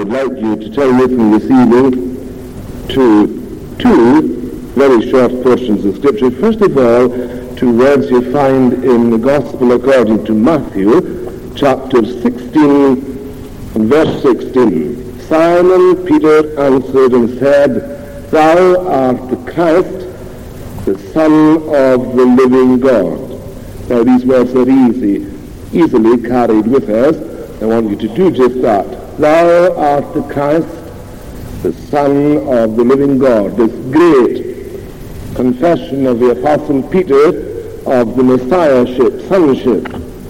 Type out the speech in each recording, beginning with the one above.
would like you to turn with me this evening to two very short portions of Scripture. First of all, two words you find in the Gospel according to Matthew, chapter 16, and verse 16. Simon Peter answered and said, Thou art the Christ, the Son of the living God. Now these words are easily carried with us. I want you to do just that. Thou art the Christ, the Son of the living God. This great confession of the Apostle Peter of the Messiahship, sonship,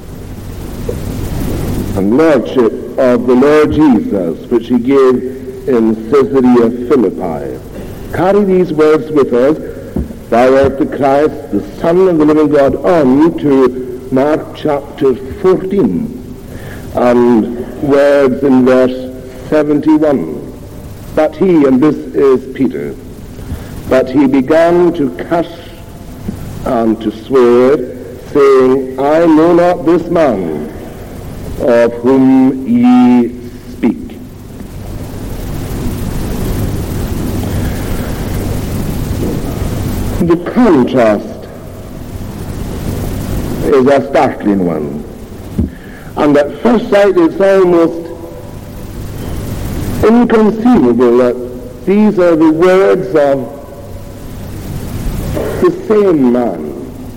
and lordship of the Lord Jesus, which he gave in Caesarea Philippi. Carry these words with us. Thou art the Christ, the Son of the living God, on to Mark chapter 14. And words in verse 71. But he, and this is Peter, but he began to curse and to swear, saying, I know not this man of whom ye speak. The contrast is a startling one. And at first sight it's almost inconceivable that these are the words of the same man.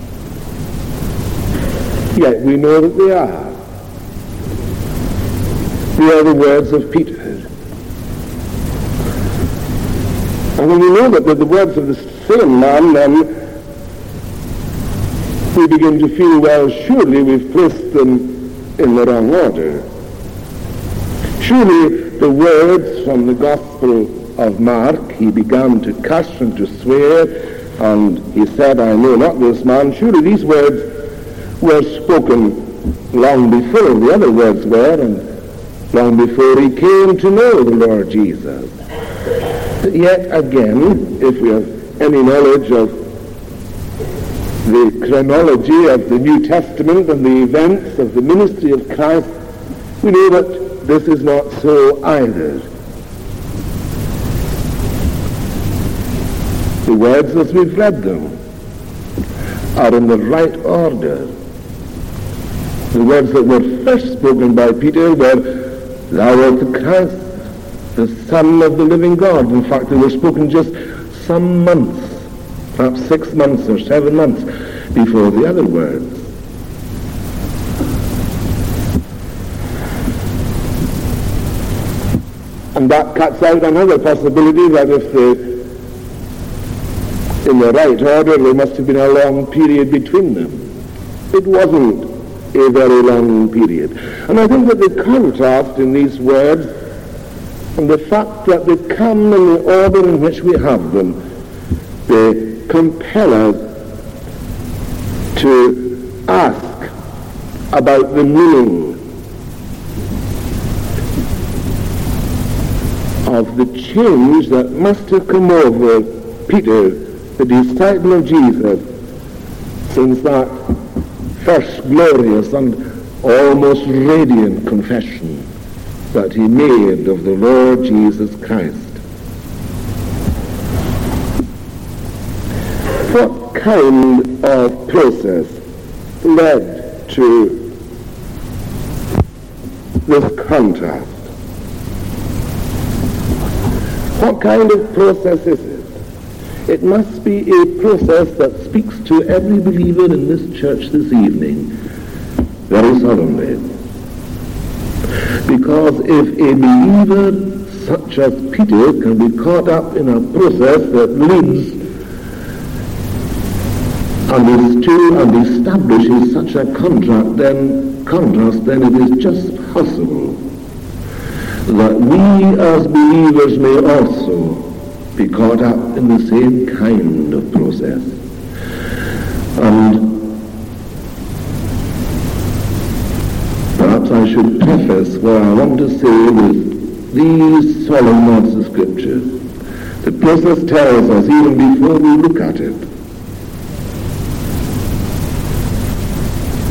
Yet we know that they are. They are the words of Peter. And when we know that they're the words of the same man, then we begin to feel, well, surely we've placed them in the wrong order. Surely the words from the Gospel of Mark, he began to curse and to swear, and he said, I know not this man. Surely these words were spoken long before the other words were, and long before he came to know the Lord Jesus. But yet again, if we have any knowledge of the chronology of the New Testament and the events of the ministry of Christ, we know that this is not so either. The words as we've read them are in the right order. The words that were first spoken by Peter were, Thou art the Christ, the Son of the living God. In fact, they were spoken just some months, perhaps 6 months or 7 months before the other words. And that cuts out another possibility that if in the right order, there must have been a long period between them. It wasn't a very long period. And I think that the contrast in these words and the fact that they come in the order in which we have them, they compel us to ask about the meaning of the change that must have come over Peter, the disciple of Jesus, since that first glorious and almost radiant confession that he made of the Lord Jesus Christ. What kind of process led to this contrast? What kind of process is it? It must be a process that speaks to every believer in this church this evening very solemnly. Because if a believer such as Peter can be caught up in a process that leads and is to and establishes such a contrast, then it is just possible that we as believers may also be caught up in the same kind of process. And perhaps I should preface what I want to say with these solemn words of Scripture. The process tells us, even before we look at it,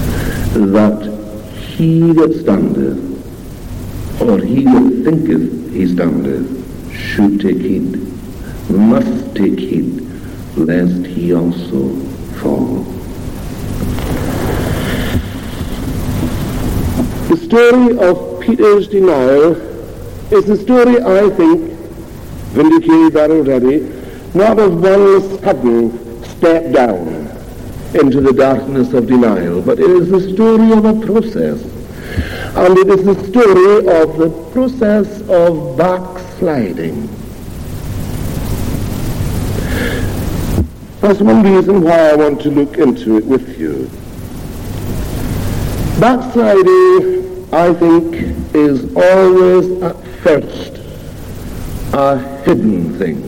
that he that standeth, or he that thinketh he standeth, should take heed, must take heed, lest he also fall. The story of Peter's denial is a story, I think, vindicated that already, not of one sudden step down into the darkness of denial, but it is the story of a process. And it is the story of the process of backsliding. That's one reason why I want to look into it with you. Backsliding, I think, is always at first a hidden thing.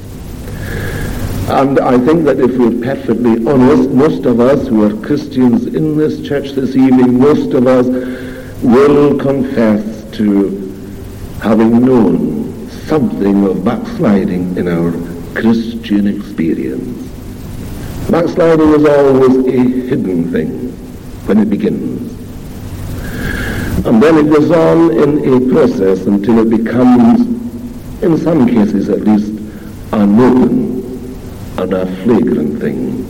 And I think that if we're perfectly honest, most of us who are Christians in this church this evening, most of us will confess to having known something of backsliding in our Christian experience. Backsliding is always a hidden thing when it begins. And then it goes on in a process until it becomes, in some cases at least, an open and a flagrant thing.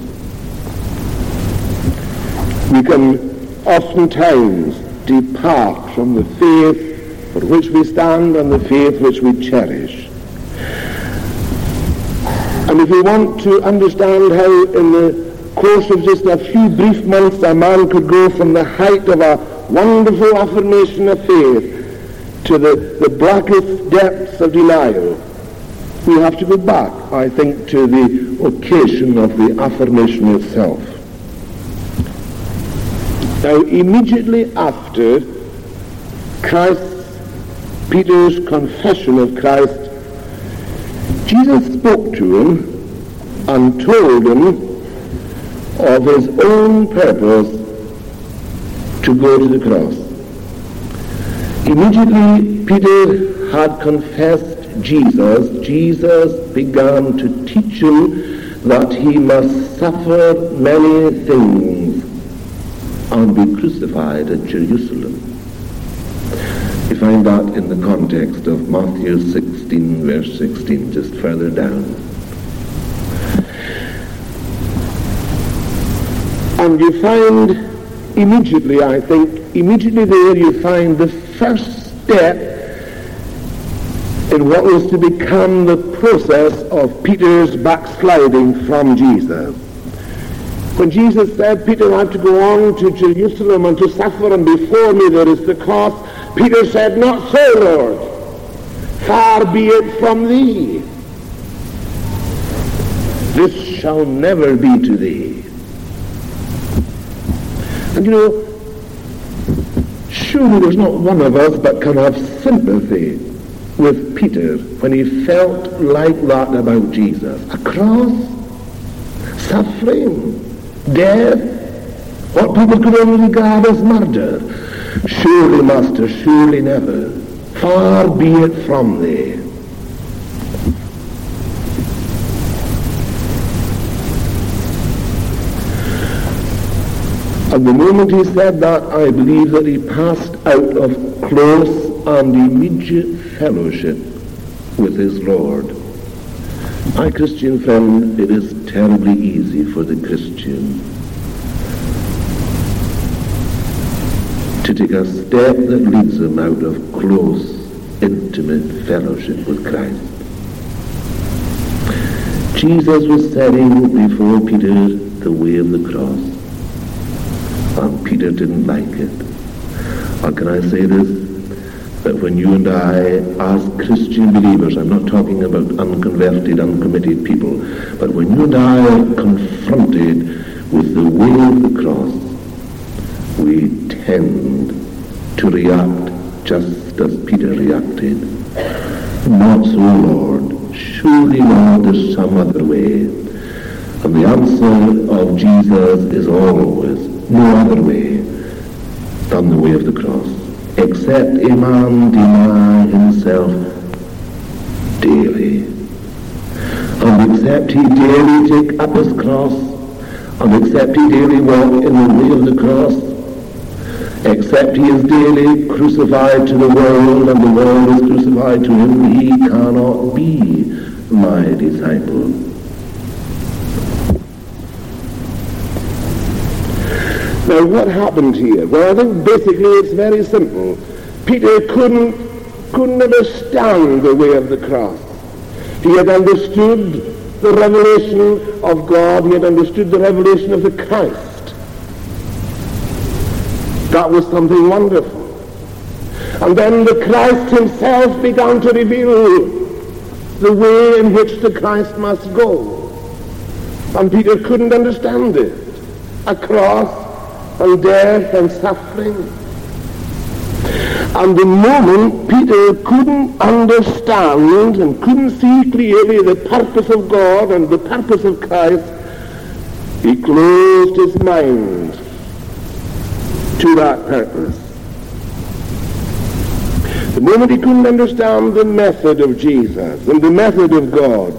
We can oftentimes depart from the faith for which we stand and the faith which we cherish. And if we want to understand how in the course of just a few brief months a man could go from the height of a wonderful affirmation of faith to the blackest depths of denial, we have to go back, I think, to the occasion of the affirmation itself. Now, immediately after Peter's confession of Christ, Jesus spoke to him and told him of his own purpose to go to the cross. Immediately Peter had confessed Jesus. Jesus began to teach him that he must suffer many things and be crucified at Jerusalem. You find that in the context of Matthew 16, verse 16, just further down. And you find immediately, I think, immediately there you find the first step in what was to become the process of Peter's backsliding from Jesus. When Jesus said, Peter, I have to go on to Jerusalem and to suffer, and before me there is the cross, Peter said, not so, Lord. Far be it from thee. This shall never be to thee. And you know, surely there's not one of us but can have sympathy with Peter when he felt like that about Jesus. A cross, suffering, death, what people could only regard as murder. Surely, Master, surely never. Far be it from thee. And the moment he said that, I believe that he passed out of close and immediate fellowship with his Lord. My Christian friend, it is terribly easy for the Christian to take a step that leads him out of close, intimate fellowship with Christ. Jesus was setting before Peter the way of the cross, and Peter didn't like it. Or can I say this? That when you and I, as Christian believers, I'm not talking about unconverted, uncommitted people, but when you and I are confronted with the way of the cross, we tend to react just as Peter reacted. Not so, Lord. Surely, Lord, there's some other way. And the answer of Jesus is always no other way than the way of the cross. Except a man deny himself daily. And except he daily take up his cross, and except he daily walk in the way of the cross, Except he is daily crucified to the world and the world is crucified to him, he cannot be my disciple. Now what happened here? Well, I think basically it's very simple. Peter couldn't understand the way of the cross. He had understood the revelation of God. He had understood the revelation of the Christ. That was something wonderful. And then the Christ himself began to reveal the way in which the Christ must go. And Peter couldn't understand it. A cross and death and suffering. And the moment Peter couldn't understand and couldn't see clearly the purpose of God and the purpose of Christ, he closed his mind to that purpose. The moment he couldn't understand the method of Jesus and the method of God,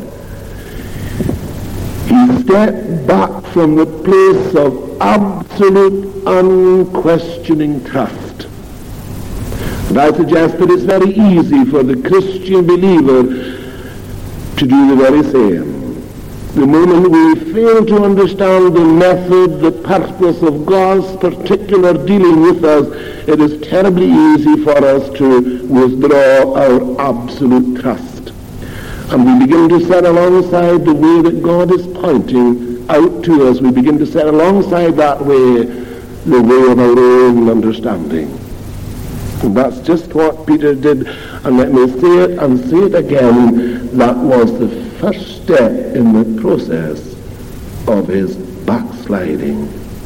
he stepped back from the place of absolute, unquestioning trust. And I suggest that it's very easy for the Christian believer to do the very same. The moment we fail to understand the method, the purpose of God's particular dealing with us, it is terribly easy for us to withdraw our absolute trust. And we begin to set alongside the way that God is pointing out to us. We begin to set alongside that way the way of our own understanding. And that's just what Peter did. And let me say it and say it again. That was the first step in the process of his backsliding.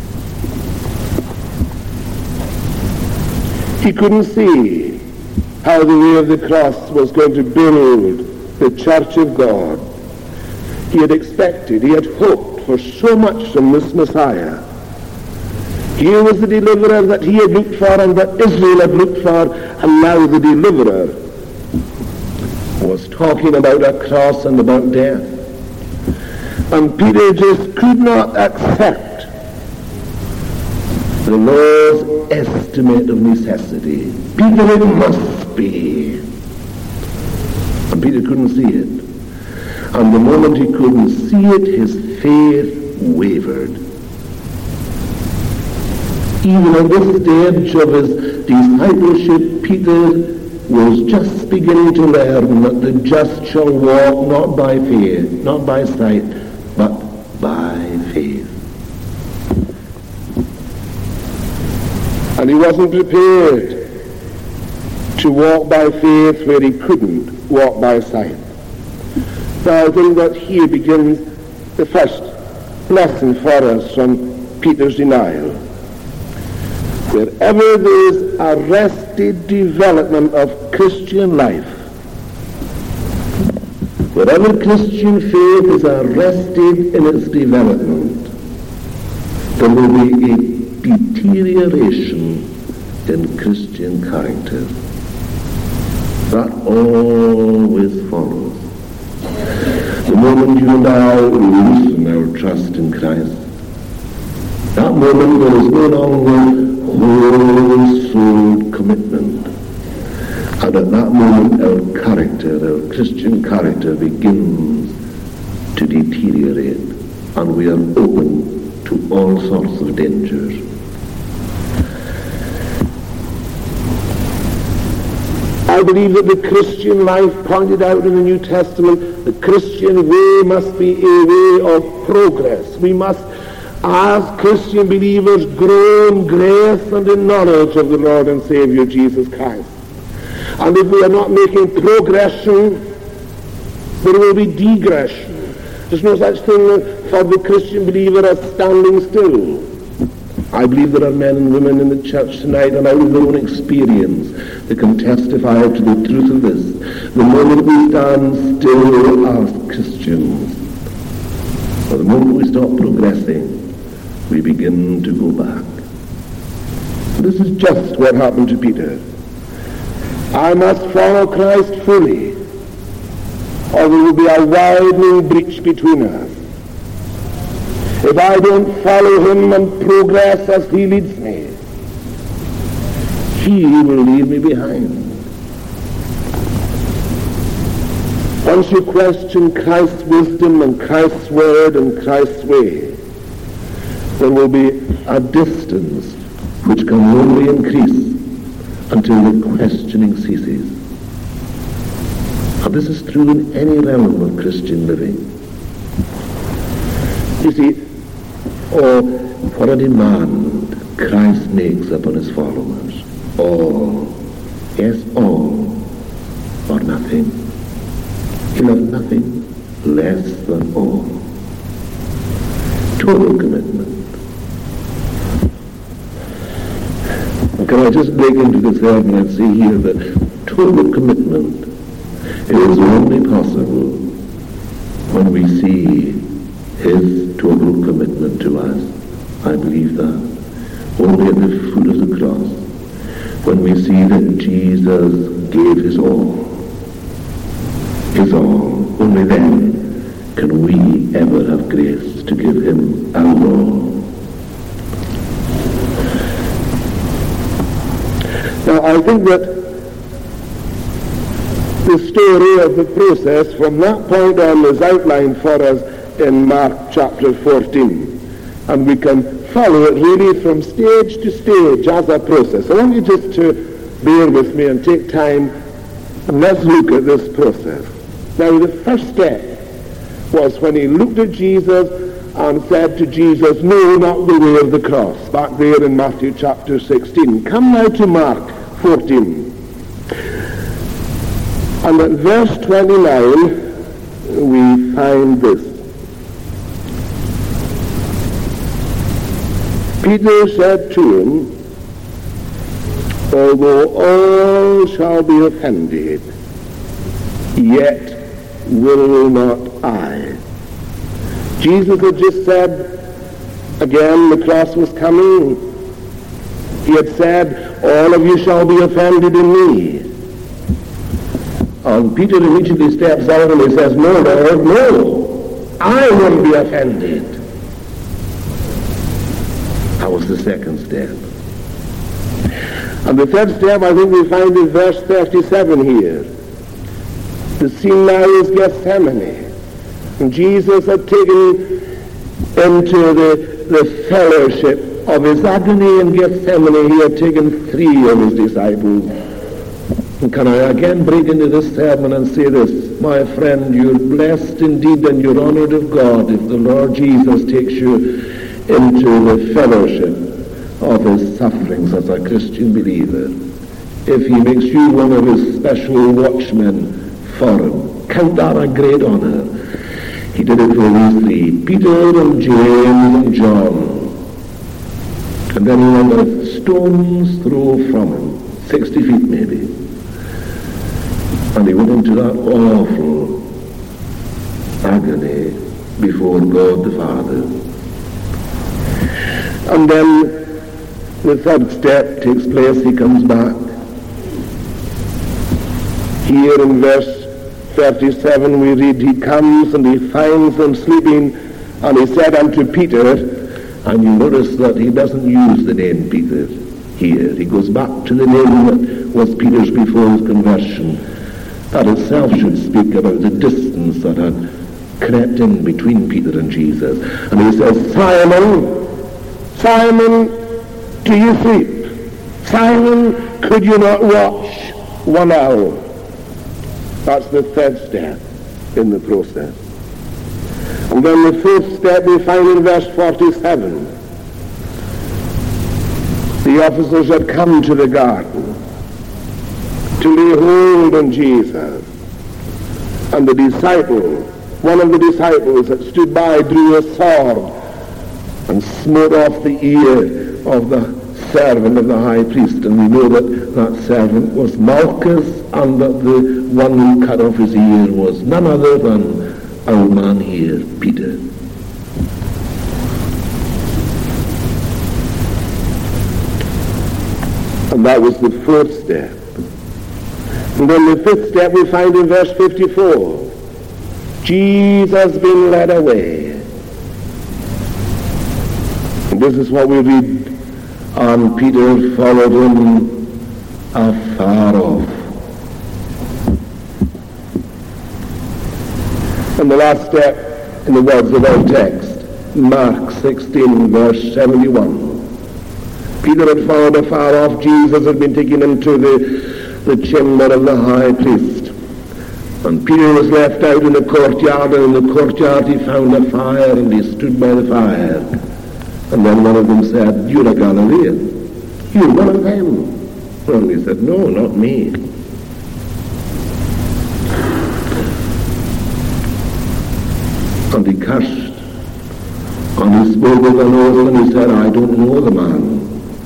He couldn't see how the way of the cross was going to build the church of God. He had expected, he had hoped for so much from this Messiah. Here was the deliverer that he had looked for and that Israel had looked for, and now the deliverer was talking about a cross and about death. And Peter just could not accept the Lord's estimate of necessity. Peter, it must be. And Peter couldn't see it. And the moment he couldn't see it, his faith wavered. Even at this stage of his discipleship, Peter was just beginning to learn that the just shall walk not by faith, not by sight, but by faith. And he wasn't prepared to walk by faith where he couldn't walk by sight. So I think that here begins the first lesson for us from Peter's denial. Wherever there is arrested development of Christian life, wherever Christian faith is arrested in its development, there will be a deterioration in Christian character. That always follows. The moment you and I loosen our trust in Christ, that moment there is no longer whole-souled commitment. And at that moment our character, our Christian character, begins to deteriorate, and we are open to all sorts of dangers. I believe that the Christian life pointed out in the New Testament, the Christian way must be a way of progress. We must, as Christian believers, grow in grace and in knowledge of the Lord and Savior Jesus Christ. And if we are not making progression, there will be digression. There's no such thing for the Christian believer as standing still. I believe there are men and women in the church tonight, and out of their own experience, they can testify to the truth of this. The moment we stand still as Christians, or the moment we stop progressing, we begin to go back. This is just what happened to Peter. I must follow Christ fully, or there will be a widening breach between us. If I don't follow him and progress as he leads me, he will leave me behind. Once you question Christ's wisdom and Christ's word and Christ's way, there will be a distance which can only increase until the questioning ceases. And this is true in any realm of Christian living. You see, what a demand Christ makes upon his followers. All, yes, all, or nothing. He loved nothing less than all. Total commitment. Can I just break into this sermon and say here that total commitment is only possible when we see his total commitment to us. I believe that. Only at the foot of the cross, when we see that Jesus gave his all, only then can we ever have grace to give him our all. Now, I think that the story of the process from that point on is outlined for us in Mark chapter 14. And we can follow it really from stage to stage as a process. I want you just to bear with me and take time and let's look at this process. Now, the first step was when he looked at Jesus and said to Jesus, "No, not the way of the cross," back there in Matthew chapter 16. Come now to Mark 14. And at verse 29, we find this. Peter said to him, "Although all shall be offended, yet will not I." Jesus had just said, again, the cross was coming. He had said, "All of you shall be offended in me." And Peter immediately steps out and he says, "No, Lord, no, I won't be offended." That was the second step. And the third step I think we find in verse 37 here. The scene now is Gethsemane. And Jesus had taken into the fellowship of his agony in Gethsemane, he had taken 3 of his disciples. And can I again break into this sermon and say this? My friend, you're blessed indeed and you're honored of God if the Lord Jesus takes you into the fellowship of his sufferings as a Christian believer. If he makes you one of his special watchmen for him, count that a great honor. He did it for these 3, Peter and James and John. And then he went a stone's throw from him, 60 feet maybe. And he went into that awful agony before God the Father. And then the third step takes place. He comes back. Here in verse 37 we read, he comes and he finds them sleeping, and he said unto Peter, and you notice that he doesn't use the name Peter here. He goes back to the name that was Peter's before his conversion. That itself should speak about the distance that had crept in between Peter and Jesus. And he says, Simon, Simon, do you sleep? Simon, could you not watch 1 hour? That's the third step in the process. And then the fourth step we find in verse 47. The officers had come to the garden to lay hold on Jesus. And the disciple, one of the disciples that stood by, drew a sword and smote off the ear of the servant of the high priest. And we know that that servant was Malchus, and that the one who cut off his ear was none other than our man here, Peter. And that was the fourth step. And then the fifth step we find in verse 54. Jesus been led away. And this is what we read. And Peter followed him afar off. And the last step in the words of our text, Mark 16, verse 71. Peter had followed afar off. Jesus had been taken into the chamber of the high priest. And Peter was left out in the courtyard, and in the courtyard he found a fire, and he stood by the fire. And then one of them said, "You're a Galilean. You're one of them." And he said, "No, not me." And he cursed. And he spoke with an oath, and he said, "I don't know the man."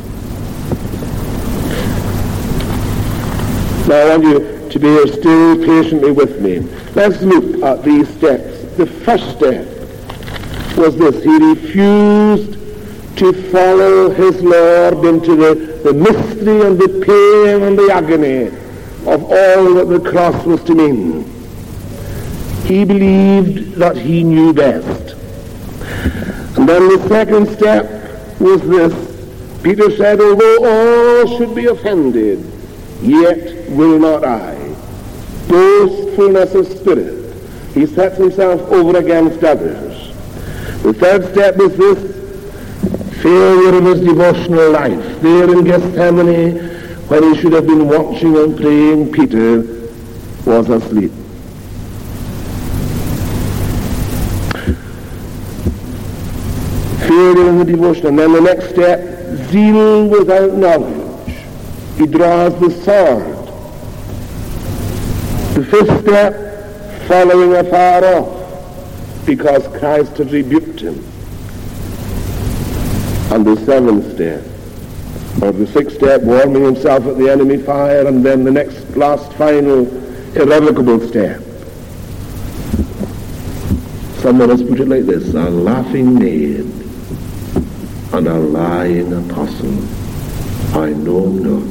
Now I want you to be here still patiently with me. Let's look at these steps. The first step was this. He refused to follow his Lord into the mystery and the pain and the agony of all that the cross was to mean. He believed that he knew best. And then the second step was this. Peter said, "Although all should be offended, yet will not I." Boastfulness of spirit. He sets himself over against others. The third step is this. Failure of his devotional life. There in Gethsemane, when he should have been watching and praying, Peter was asleep. Failure in the devotion. And then the next step, zeal without knowledge. He draws the sword. The fifth step, following afar off, because Christ had rebuked him. And the seventh step, or the sixth step, warming himself at the enemy fire, and then the next, last, final, irrevocable step. Someone has put it like this: a laughing maid and a lying apostle, I know not.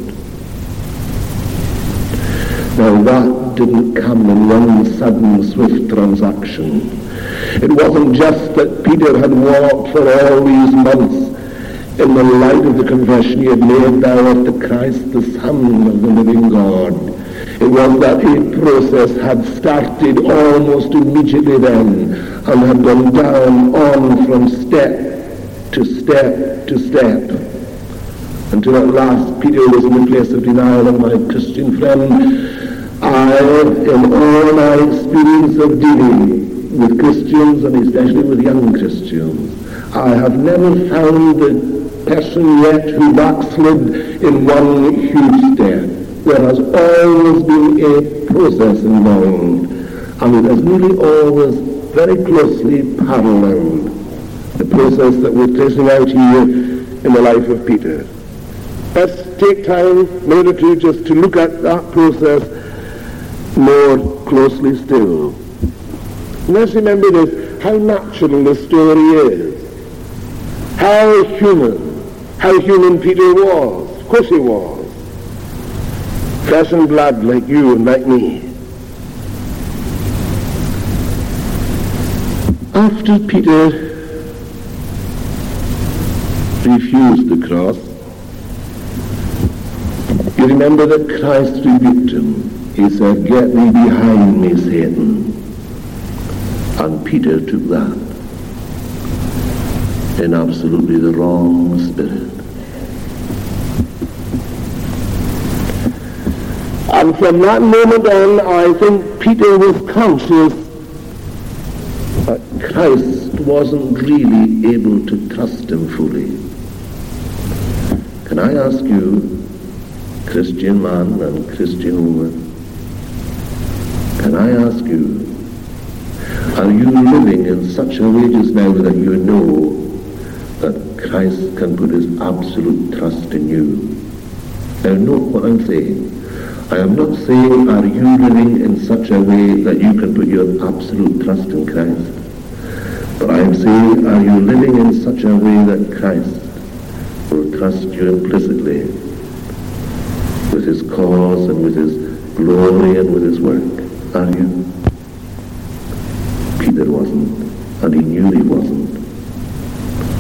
Now that didn't come in one sudden, swift transaction. It wasn't just that Peter had walked for all these months in the light of the confession he had made, "Thou art the Christ, the Son of the living God." It was that a process had started almost immediately then, and had gone down on from step to step to step, until at last Peter was in the place of denial. And my Christian friend, in all my experience of dealing with Christians, and especially with young Christians, I have never found the person yet who backslid in one huge step. There has always been a process involved, and it has nearly always very closely paralleled the process that we're tracing out here in the life of Peter. Let's take time, a minute or two, just to look at that process more closely still. And let's remember this, how natural the story is. How human Peter was. Of course he was. Flesh and blood like you and like me. After Peter refused the cross, you remember that Christ rebuked him. He said, "Get thee behind me, Satan." And Peter took that in absolutely the wrong spirit. And from that moment on, I think Peter was conscious that Christ wasn't really able to trust him fully. Can I ask you, Christian man and Christian woman, can I ask you, are you living in such a way just now that you know that Christ can put his absolute trust in you? Now note what I'm saying. I am not saying, are you living in such a way that you can put your absolute trust in Christ? But I am saying, are you living in such a way that Christ will trust you implicitly with his cause and with his glory and with his work? Are you? Peter wasn't, and he knew he wasn't.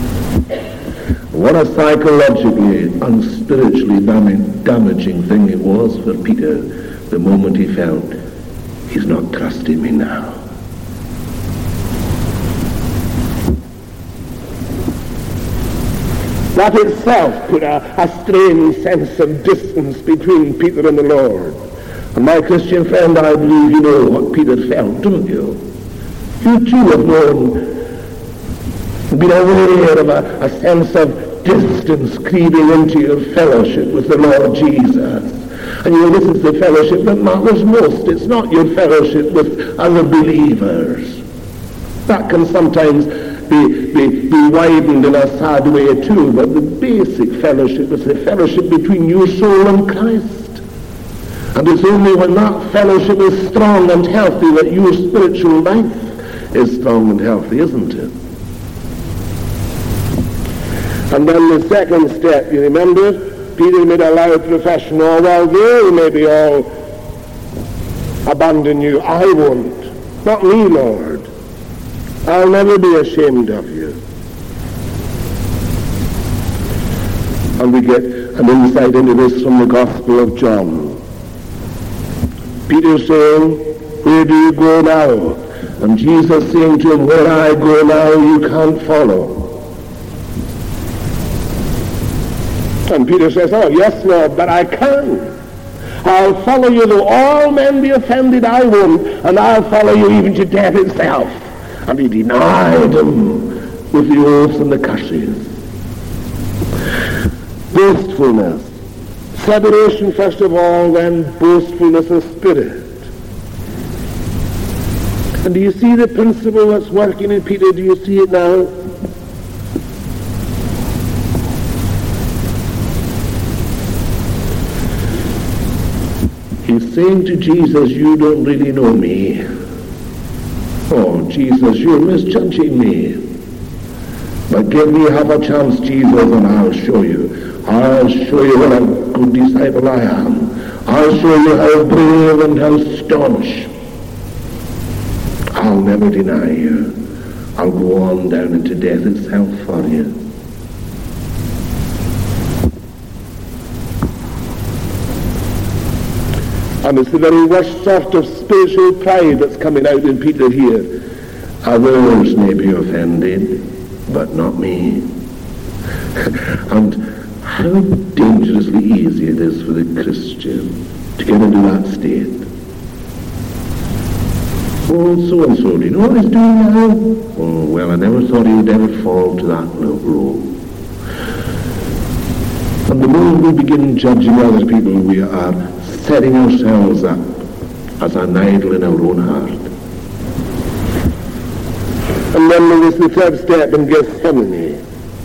What a psychologically and spiritually damaging thing it was was for Peter the moment he felt, he's not trusting me now. That itself put a strange sense of distance between Peter and the Lord. And my Christian friend, I believe you know what Peter felt, don't you? You too have known, been aware of a sense of distance creeping into your fellowship with the Lord Jesus. And you know, this is the fellowship that matters most. It's not your fellowship with other believers. That can sometimes be widened in a sad way too, but the basic fellowship is the fellowship between your soul and Christ. And it's only when that fellowship is strong and healthy that your spiritual life is strong and healthy, isn't it? And then the second step, you remember, Peter made a loud profession, oh, well, they maybe all abandon you. I won't. Not me, Lord. I'll never be ashamed of you. And we get an insight into this from the Gospel of John. Peter saying, where do you go now? And Jesus saying to him, where I go now you can't follow. And Peter says, oh yes, Lord, but I can. I'll follow you though all men be offended, I won't, and I'll follow you even to death itself. And he denied him with the oaths and the curses. Boastfulness. Separation first of all, then boastfulness of spirit. And do you see the principle that's working in Peter? Do you see it now? He's saying to Jesus, you don't really know me. Oh, Jesus, you're misjudging me. But give me half a chance, Jesus, and I'll show you. I'll show you what a good disciple I am. I'll show you how brave and how staunch. I'll never deny you. I'll go on down into death itself for you. And it's the very worst sort of spiritual pride that's coming out in Peter here. Others may be offended, but not me. And how dangerously easy it is for the Christian to get into that state. Oh, so-and-so, do you know what he's doing now? Oh, well, I never thought he would ever fall to that role. And the moment we begin judging other people, we are setting ourselves up as an idol in our own heart. And then there was the third step in Gethsemane.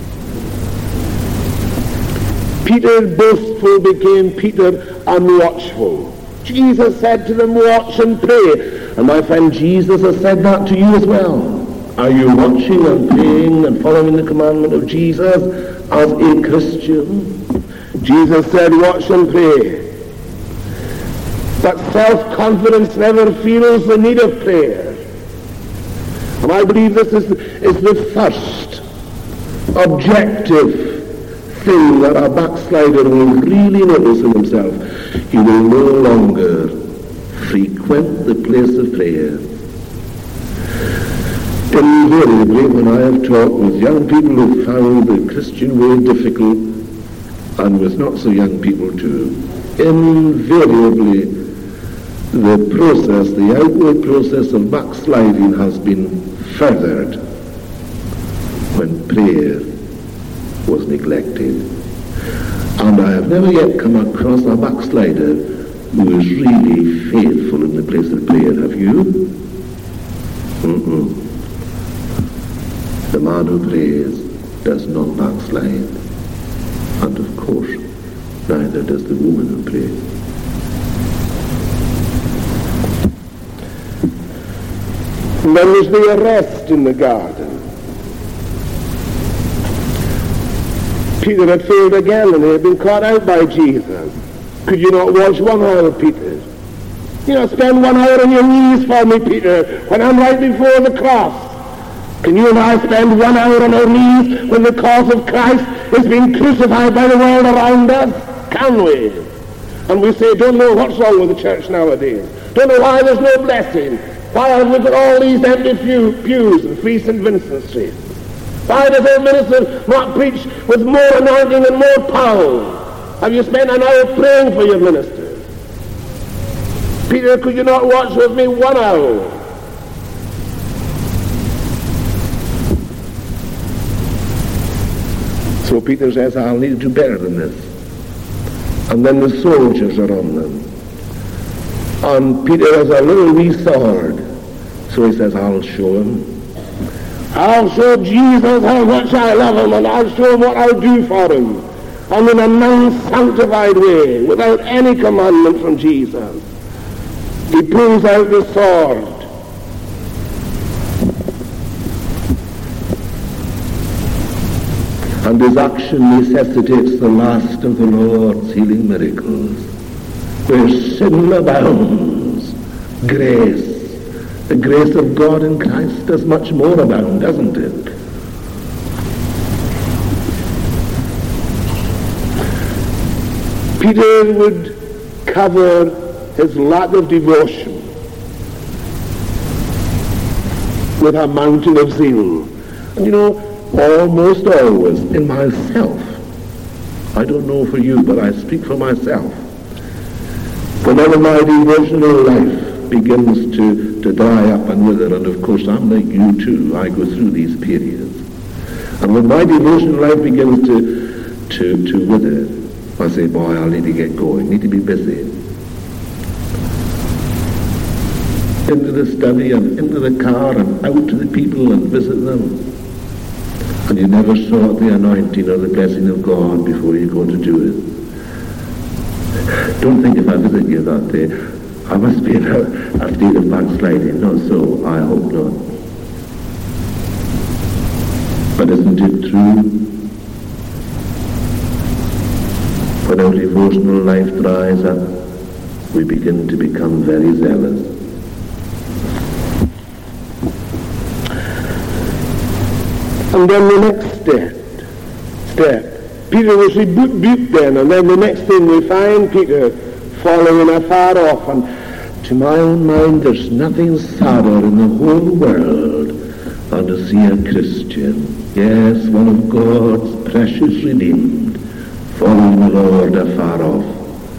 Peter boastful became Peter unwatchful. Jesus said to them, watch and pray. And my friend, Jesus has said that to you as well. Are you watching and praying and following the commandment of Jesus as a Christian? Jesus said, watch and pray. But self-confidence never feels the need of prayer. And I believe this is the first objective thing that a backslider will really notice in himself. He will no longer frequent the place of prayer. Invariably, when I have talked with young people who found the Christian way difficult, and with not so young people too, invariably the process, the outward process of backsliding has been furthered when prayer was neglected. And I have never yet come across a backslider who is really faithful in the place of prayer. Have you? The man who prays does not backslide. And of course, neither does the woman who prays. And then there's the arrest in the garden. Peter had failed again and he had been caught out by Jesus. Could you not watch 1 hour, Peter? You know, spend 1 hour on your knees for me, Peter, when I'm right before the cross. Can you and I spend 1 hour on our knees when the cause of Christ is being crucified by the world around us? Can we? And we say, don't know what's wrong with the church nowadays. Don't know why there's no blessing. Why have we got all these empty pews in Free St. Vincent Street? Why does our minister not preach with more anointing and more power? Have you spent an hour praying for your minister? Peter, could you not watch with me 1 hour? So Peter says, I'll need to do better than this. And then the soldiers are on them. And Peter has a little wee sword. So he says, I'll show him. I'll show Jesus how much I love him, and I'll show him what I'll do for him. And in a non-sanctified way, without any commandment from Jesus. He pulls out the sword. And his action necessitates the last of the Lord's healing miracles. Where sin abounds, grace, the grace of God in Christ does much more abound, doesn't it? Peter would cover his lack of devotion with a mountain of zeal. And you know, almost always in myself, I don't know for you, but I speak for myself, whenever my devotional life begins to dry up and wither, and of course I'm like you too, I go through these periods, and when my devotional life begins to wither, I say, boy, I'll need to get going, need to be busy. Into the study and into the car and out to the people and visit them. And you never sought the anointing or the blessing of God before you go to do it. Don't think if I visit you that day, I must be in a state of backsliding. Not so, I hope not. But isn't it true? When our devotional life dries up, we begin to become very zealous. And then the next step, Peter was rebuked then, and then the next thing we find Peter following afar off. And to my own mind, there's nothing sadder in the whole world than to see a Christian, yes, one of God's precious redeemed, following the Lord afar off.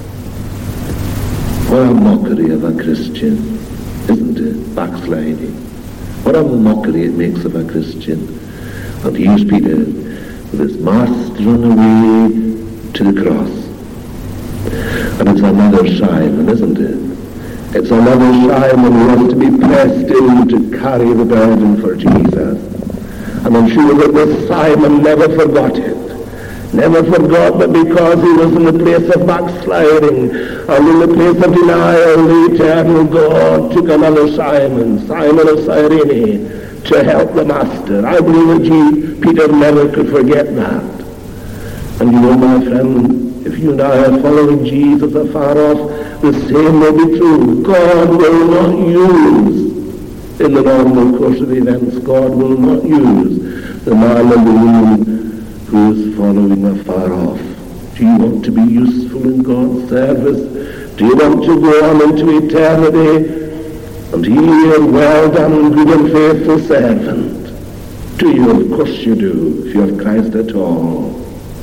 What a mockery of a Christian, isn't it? Backsliding. What a mockery it makes of a Christian. And here's Peter with his master on the way to the cross. And it's another Simon, isn't it? It's another Simon who has to be pressed in to carry the burden for Jesus. And I'm sure that this Simon never forgot it. Never forgot that because he was in the place of backsliding and in the place of denial, the eternal God took another Simon, Simon of Cyrene, to help the master. I believe that Peter never could forget that. And you know, my friend, if you and I are following Jesus afar off, the same will be true. God will not use, in the normal course of events, God will not use the man or the woman who is following afar off. Do you want to be useful in God's service? Do you want to go on into eternity and hear, well done, good and faithful servant? Do you? Of course you do, if you have Christ at all.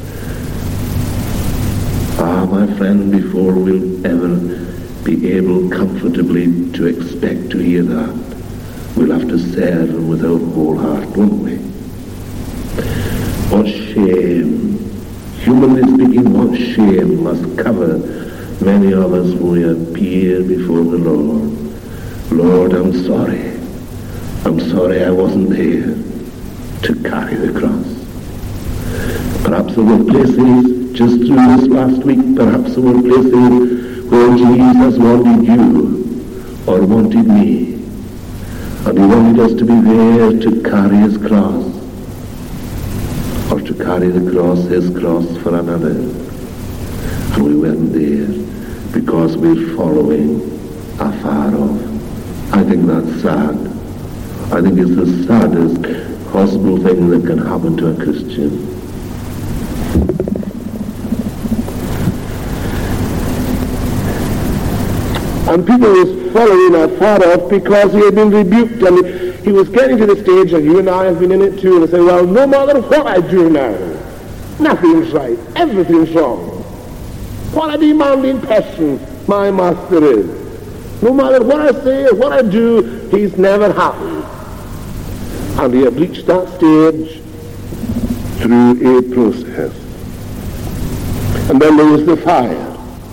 Ah, my friend, before we'll ever be able comfortably to expect to hear that, we'll have to serve him with our whole heart, won't we? What shame, humanly speaking, what shame must cover many of us when we appear before the Lord. Lord, I'm sorry. I'm sorry I wasn't there to carry the cross. Perhaps there were places, just through this last week, perhaps there were places where Jesus wanted you or wanted me. And he wanted us to be there to carry his cross, or to carry the cross, his cross, for another. And we weren't there because we're following afar off. I think that's sad. I think it's the saddest possible thing that can happen to a Christian. And Peter was following afar off because he had been rebuked, and he was getting to the stage, and you and I have been in it too, and I say, well, no matter what I do now, nothing's right, everything's wrong. What a demanding person my master is. No matter what I say or what I do, he's never happy. And he had reached that stage through a process. And then there was the fire.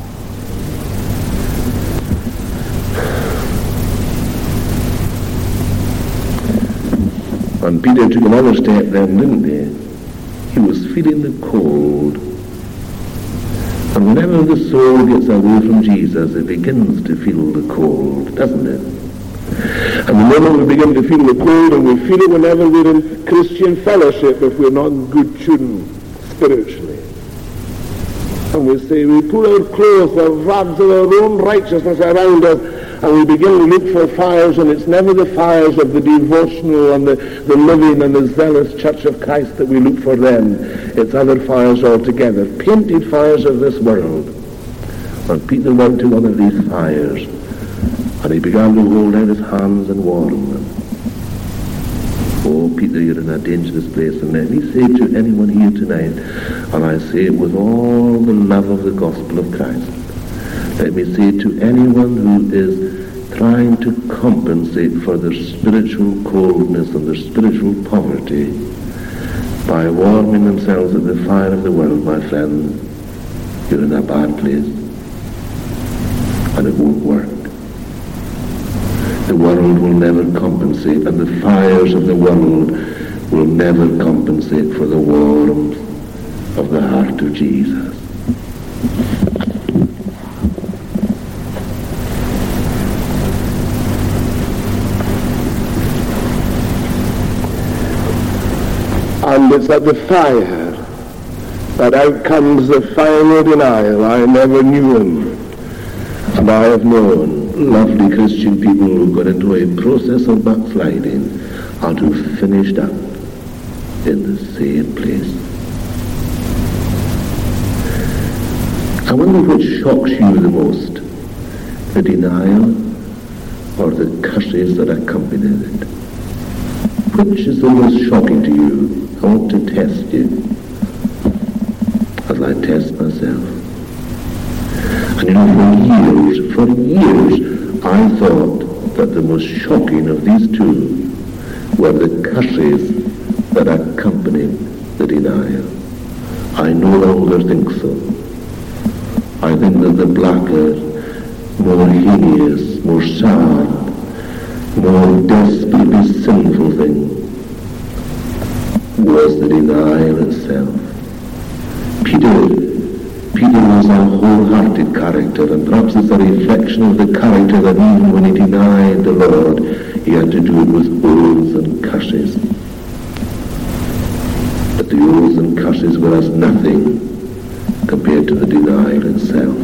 And Peter took another step then, didn't he? He was feeling the cold. And whenever the soul gets away from Jesus, it begins to feel the cold, doesn't it? And the moment we begin to feel the cold, and we feel it whenever we're in Christian fellowship, if we're not in good tune spiritually. And we say, we pull our clothes, the rags of our own righteousness around us, and we begin to look for fires, and it's never the fires of the devotional and the living and the zealous Church of Christ that we look for then. It's other fires altogether, painted fires of this world. And Peter went to one of these fires, and he began to hold out his hands and warm them. Oh, Peter, you're in a dangerous place. And let me say to anyone here tonight, and I say it with all the love of the gospel of Christ, let me say to anyone who is trying to compensate for their spiritual coldness and their spiritual poverty by warming themselves at the fire of the world, my friend, you're in a bad place. And it won't work. The world will never compensate, and the fires of the world will never compensate for the warmth of the heart of Jesus. And it's at the fire that out comes the final denial. I never knew him, and I have known lovely Christian people who got into a process of backsliding and who finished up in the same place. I wonder what shocks you the most, the denial or the curses that accompany it. Which is the most shocking to you? I want to test you as I test myself. And you know, for years, I thought that the most shocking of these two were the curses that accompanied the denial. I no longer think so. I think that the blacker, more hideous, more sad, more desperately sinful thing was the denial itself. Peter was a wholehearted character, and perhaps it's a reflection of the character that even when he denied the Lord, he had to do it with oaths and curses. But the oaths and curses were as nothing compared to the denial itself.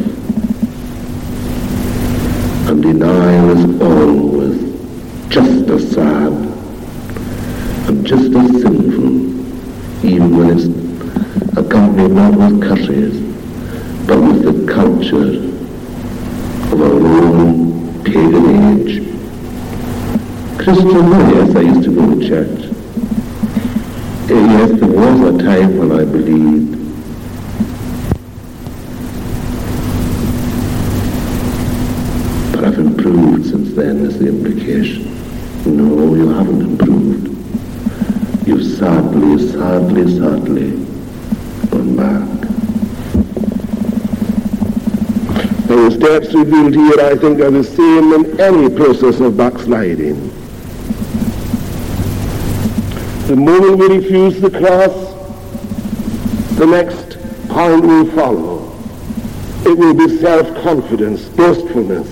And denial is always just as sad and just as sinful, even when it's accompanied not with curses, but with the culture of our own pagan age. Christian, yes, I used to go to church. Yes, there was a time when I believed. But I've improved since then, is the implication. No, you haven't improved. You've sadly gone back. The steps revealed here, I think, are the same in any process of backsliding. The moment we refuse the cross, the next point will follow. It will be self-confidence, boastfulness.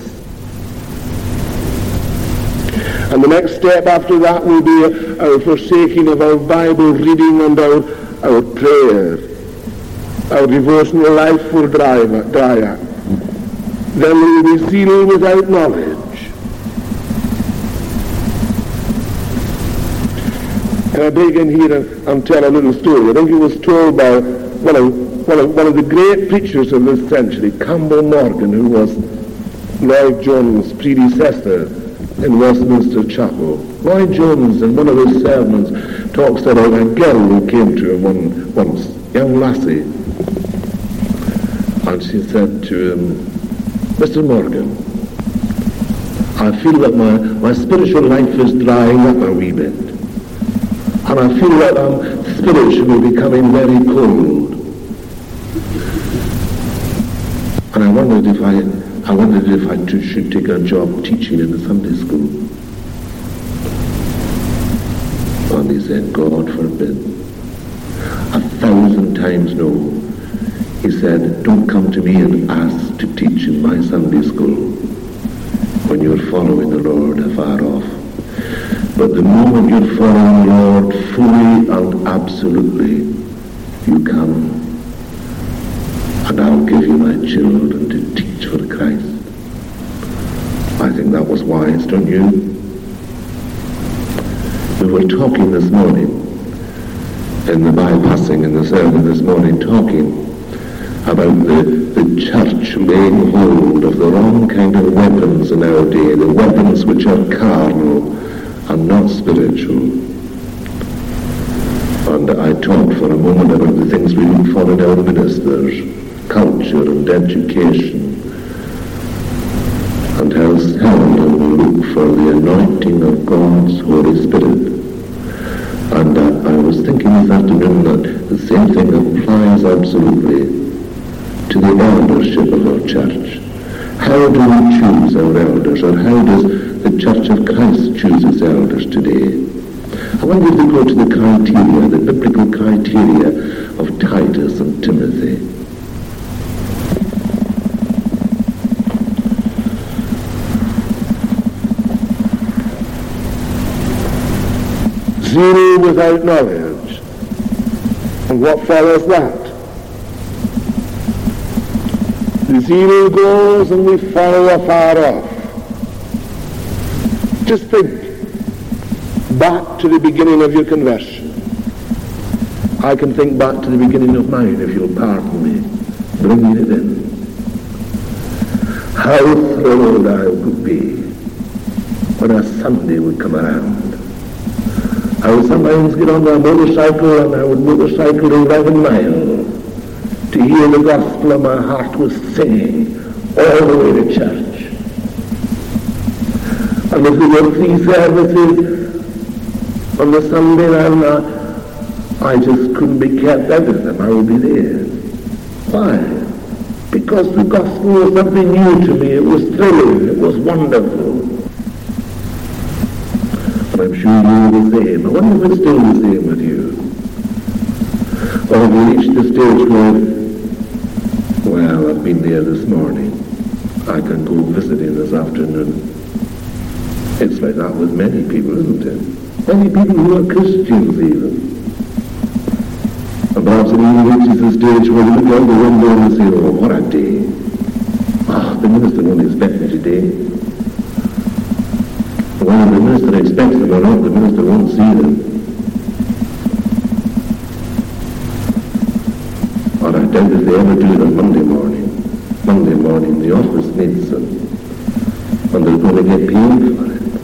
And the next step after that will be our forsaking of our Bible reading and our prayer. Our devotional life will dry up. Then we will be zeal without knowledge. And I break in here and tell a little story. I think it was told by one of the great preachers of this century, Campbell Morgan, who was Lloyd Jones' predecessor in Westminster Chapel. Lloyd Jones, in one of his sermons, talks about a girl who came to him once, young lassie, and she said to him, "Mr. Morgan, I feel that my spiritual life is drying up a wee bit, and I feel that I'm spiritually becoming very cold. And I wondered if I should take a job teaching in the Sunday school." And he said, "God forbid. 1,000 times no." He said, "Don't come to me and ask to teach in my Sunday school when you're following the Lord afar off. But the moment you're following the Lord fully and absolutely, you come, and I'll give you my children to teach for Christ." I think that was wise, don't you? We were talking this morning, in the bypassing in the sermon this morning, talking about the church laying hold of the wrong kind of weapons in our day, the weapons which are carnal and not spiritual. And I talked for a moment about the things we look for in our ministers, culture and education, and how seldom we look for the anointing of God's Holy Spirit. And I was thinking this afternoon that the same thing applies absolutely to the eldership of our church. How do we choose our elders, or how does the Church of Christ choose its elders today? I wonder if they go to the criteria, the biblical criteria of Titus and Timothy. Zeal without knowledge. And what follows that? The zeal goes and we follow afar off. Just think back to the beginning of your conversion. I can think back to the beginning of mine, if you'll pardon me, bringing it in. How thrilled I would be when a Sunday would come around. I would sometimes get on my motorcycle and I would motorcycle 11 miles to hear the gospel, and my heart was singing all the way to church. And if there were 3 services on the Sunday, then I just couldn't be kept out of them. I would be there. Why? Because the gospel was something new to me. It was thrilling. It was wonderful. And I'm sure you were the same. I wonder if it's still the same with you. Or have you reached the stage where, well, I've been there this morning, I can go visiting this afternoon. It's like that with many people, isn't it? Many people who are Christians even. And perhaps it even reaches the stage where you look out the window and say, "Oh, what a day. The minister won't expect me today." Whether the minister expects them or not, the minister won't see them. Or I doubt if they ever do it on Monday morning. Monday morning, the office needs them, and they're going to get paid for it.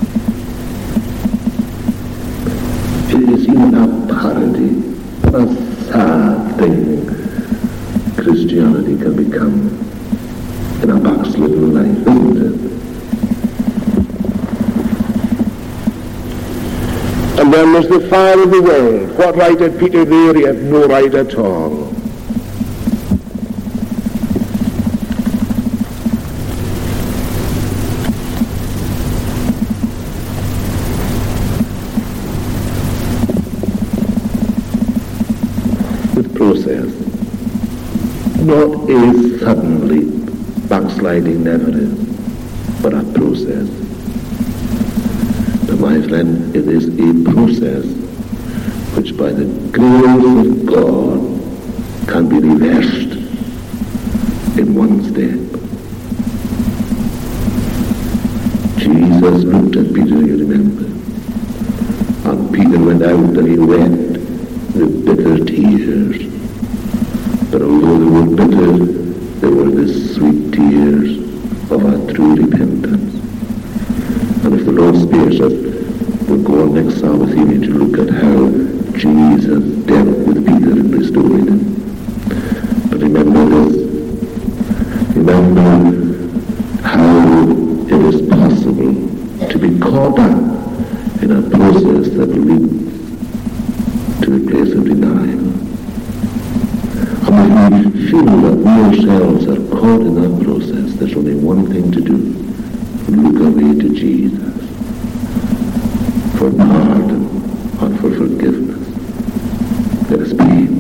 It is even a parody, a sad thing Christianity can become in a backslidden life, isn't it? And then there's the fire of the world. What right had Peter there? He had no right at all. The process. Not a sudden leap. Backsliding never is, but a process. My friend, it is a process which by the grace of God can be reversed in one step. Jesus looked at Peter, you remember, and Peter went out and he wept the bitter tears. But although they were bitter, they were the sweet tears of a to repentance. And if the Lord spares us, we'll go on next Sabbath evening to look at how Jesus dealt with Peter and restored him. But remember this. Remember how it is possible to be caught up in a process that will lead to the place of denial. And when we feel that we ourselves are caught in that process, there's only one thing to do: look away to Jesus for pardon and for forgiveness. Let us pray.